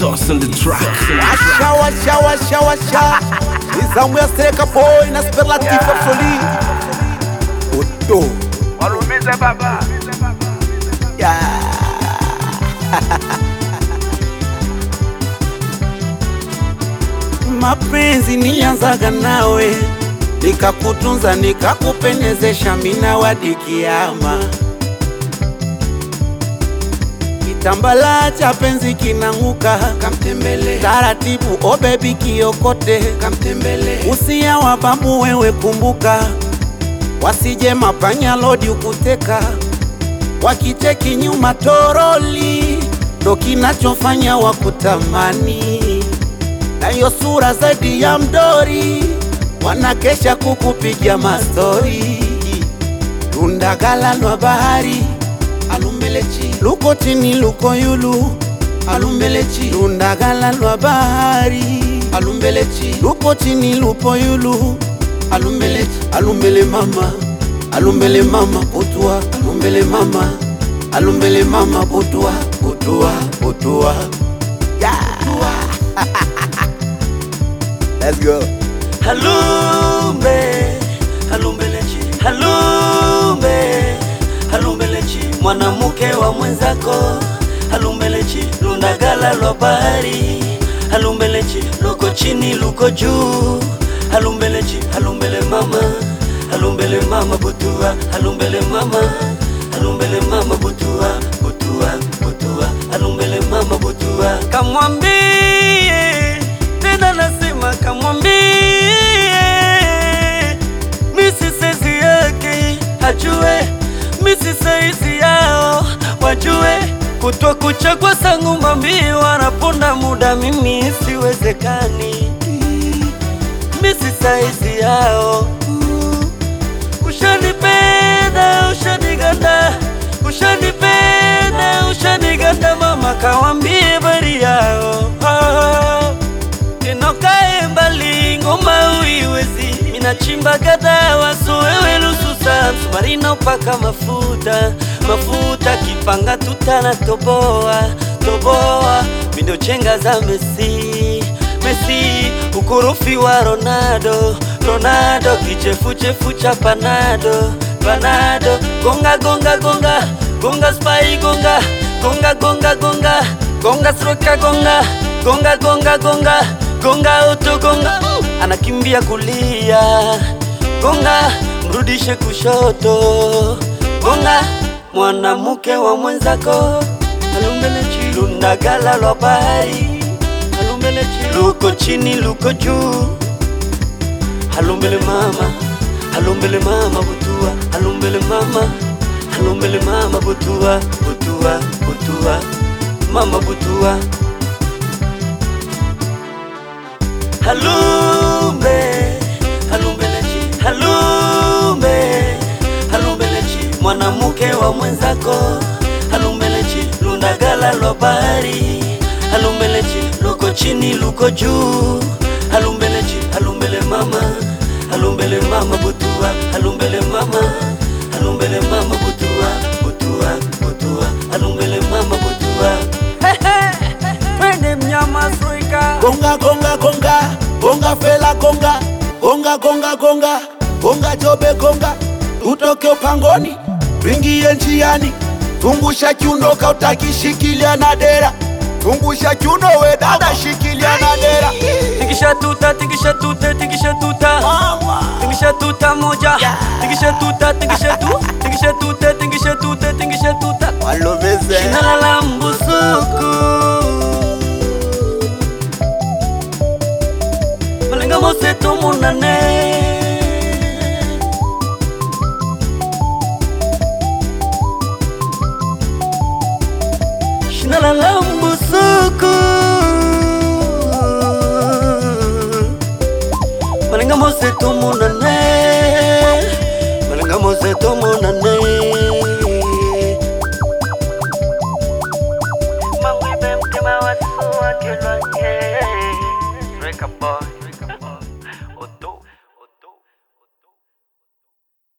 Sauce on the track. Washa Nizamu ya Streka Boy na Superlatif Absoli Odo Walumiza baba Mapenzi nilianzaga nawe, nikakutunza nikakupendezesha mina wadi kiyama. Kitambala cha penzi kinanguka, kamtembele taratibu, oh baby kiokote, kamtembele usia wa babu wewe kumbuka, wasije mapanya lodi ukuteka, wakicheki nyuma toroli, ndo kinachofanya wakutamani. Na hiyo sura zaidi ya mdori, wanakesha kukupigia mastori. Lundagala lwa bahari, alumbelechi luko chini luko yulu, alumbelechi lundagala lwa bahari, alumbelechi luko chini lupo yulu, alumbelechi alumbele mama putua, alumbele mama putua yeah. Let's go. Halumbelechi mwanamuke wa mwenzako, halumbelechi lundagala lwa bahari, halumbelechi luko chini luko juu, halumbelechi halumbele mama butua, halumbele mama butua, halumbele mama butua. Kamwambie tena nasema kamwambie, misi sezi yake ajue, misi saizi yao wajue, kutwa kuchagua sangu mambi wanaponda muda mimi siwezekani, misi saizi yao. Ushanipenda ushaniganda mama, kawambie bari yao inokae mbali ngoma uiwezi, minachimba gada waso wewe lususa, msumarina upaka mafuta kipanga tutana toboa mindo chenga za Messi ukurufi wa Ronaldo kichefu cha Panado gonga spy gonga sroka gonga auto gonga, anakimbia kulia gonga, mrudishe kushoto gonga, mwanamuke wa mwenzako, halumbelechi lundagala lwa bahari, halumbelechi luko chini luko juu, halumbele mama butua, halumbele mama butua mama butua. Halumbelechi mwanamuke wa mwenzako, halumbelechi lundagala lwa bahari, halumbelechi luko chini luko juu, halumbelechi halumbele mama butua, halumbele mama butua, halumbele mama butua. Twende mnyama Afrika. Gonga fela gonga jobe gonga, utoke upangoni wingie njiani, tungusha kiuno kautakishikilia na dera, tungusha kiuno we dada shikilia na dera. Tikisha tuta moja, tikisha tuta Walomeze Shinala la mbusuku malenga mose tumunane, Shinala la mbusuku malenga mose tumunane, malenga mose tumunane.